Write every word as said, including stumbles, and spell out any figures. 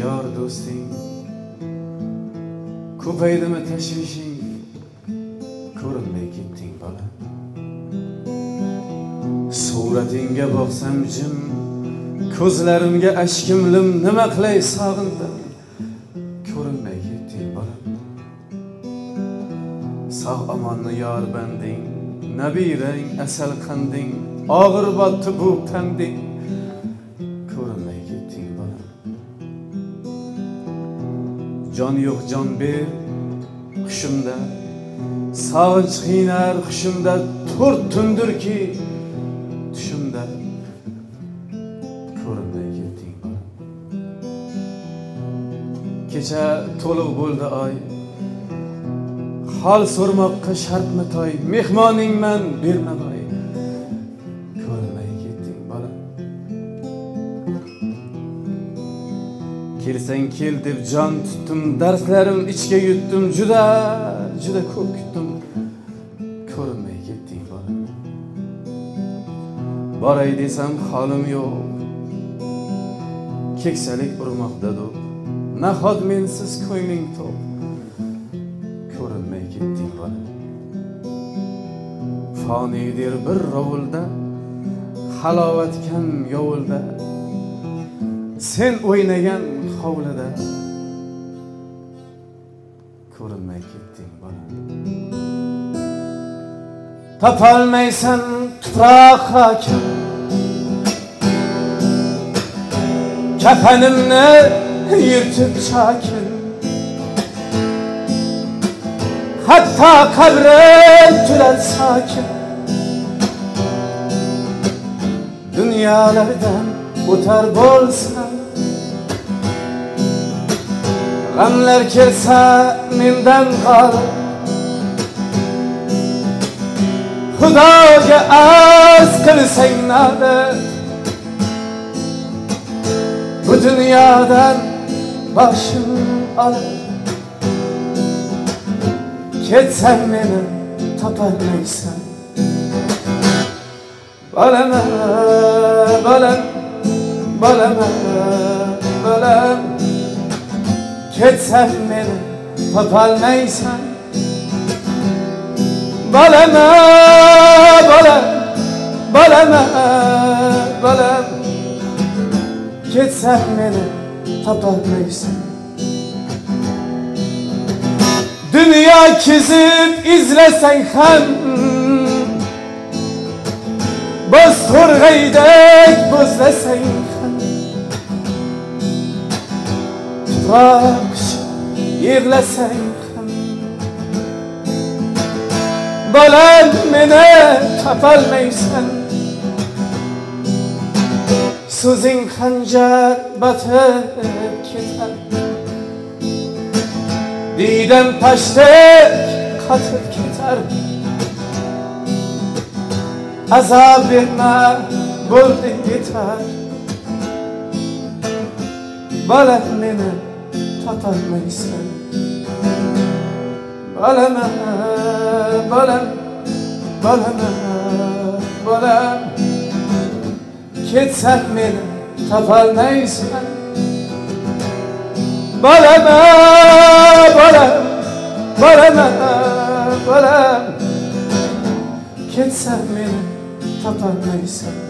yor do'sting ko'paydimi tashvishing ko'rinmay ketding bola suratingga boqsam jim ko'zlarimga ashkim lim nima qilay sog'indim ko'rinmay ketding bola sog' omonni yor banding nabirang asal qanding og'ir botdi bu tanding ko'rinmay ketding bola jon yo'q jon ber hushimda sog'inch qiynar hushimda to'rt tundirki tushimda ko'rinmay ketding bola kecha to'liq bo'ldi oy hol so'rmoqqa shartmi toy mehmoningman berma boy ko'rinmay ketding bola kelsang kel deb jon tutdim darslarim ichga yutdim juda juda ko'p kutdim ko'rinmay ketding bola boray desam holim yo'q keksalik urmoqda do'q nahot mensiz ko'ngling to'q ko'rinmay ketding bola foniydir bir rovulda halovat kam yovulda sen o'ynagan hovlida ko'rinmay ketding bola topolmaysan tuproq hokim kafanimni yirtib chokin hatto qabrim turar sokin dunyolardan o'tar bo'lsam g'amlar kelsa mendan qolib xudoga arz qilsang navbat bu dunyodan boshim olib ketsang meni topolmaysan bolam bolam bolam bolam ketsang meni topolmaysan bolam bolam bolam bolam ketsang meni topolmaysan dünya kezib izlasang ham boz to'rg'aydek bo'zlasang ham tuproq yig'lasang ham bolam meni topolmaysan so'zing xanjar botib ketar diydam pashdek qotib ketar azob berma bo'ldi yetar bolam meni topolmaysan bolam bolam bolam bolam ketsang meni topolmaysan bolam bolam bolam bolam ketsang meni topolmaysan